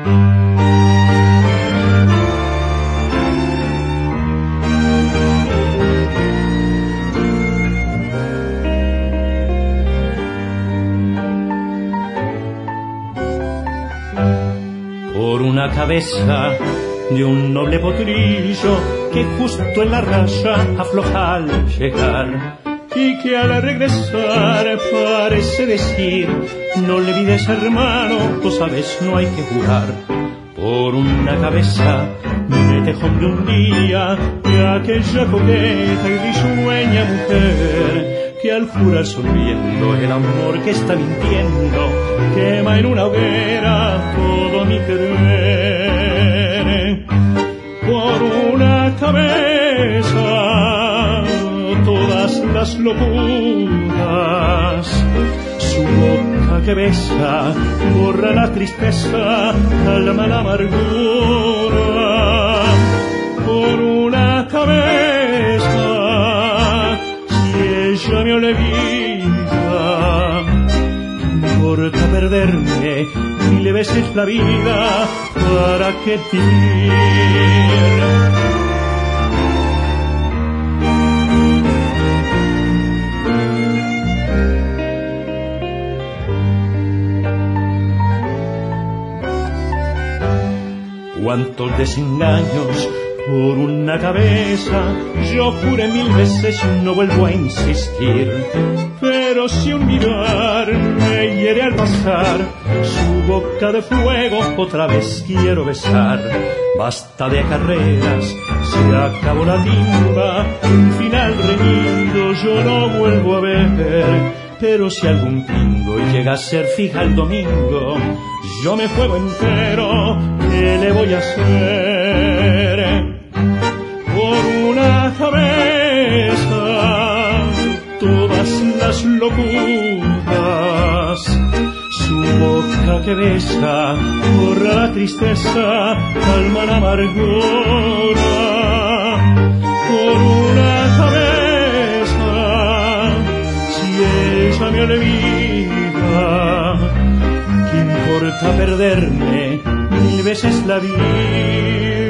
Por una cabeza de un noble potrillo que justo en la raya afloja al llegar, y que al regresar parece decir: no le olvides, hermano, tú sabes, no hay que jurar. Por una cabeza de tejón de un día de aquella coqueta y risueña mujer que al jurar sonriendo el amor que está mintiendo quema en una hoguera todo mi querer. Por una cabeza todas las locuras, su boca que besa borra la tristeza, calma la amargura. Por una cabeza, si ella me olvida, no importa perderme mil veces la vida, ¿para qué vivir? Cuántos desengaños por una cabeza, yo juré mil veces y no vuelvo a insistir. Pero si un mirar me hiere al pasar, su boca de fuego otra vez quiero besar. Basta de carreras, se acabó la timba, un final reñido yo no vuelvo a ver. Pero si algún pingo llega a ser fija el domingo, yo me juego entero, ¿qué le voy a hacer? Por una cabeza todas las locuras, su boca que besa borra la tristeza, calma la amargura. Por una cabeza, si ella me olvida, ¿qué importa perderme mil veces la vida?